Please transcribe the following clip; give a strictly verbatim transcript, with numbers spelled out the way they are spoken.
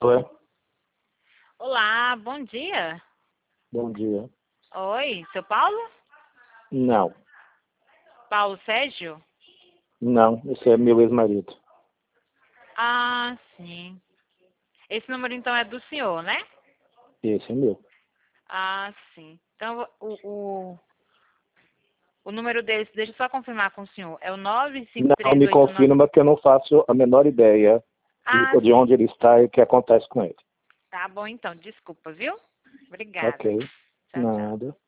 Oi, Olá, bom dia. bom dia. Oi, seu Paulo? Não, Paulo Sérgio? não, esse é meu ex-marido. Ah, sim. Esse número então é do senhor, né? Esse é meu. Ah, sim. Então o, o, o número dele, deixa eu só confirmar com o senhor. É o nove cinco Não três me oito nove. confirma que eu não faço a menor ideia de, Ah, de onde sim. ele está e o que acontece com ele. Tá bom então, desculpa, viu? Obrigada. Ok, Tchau, tchau. nada.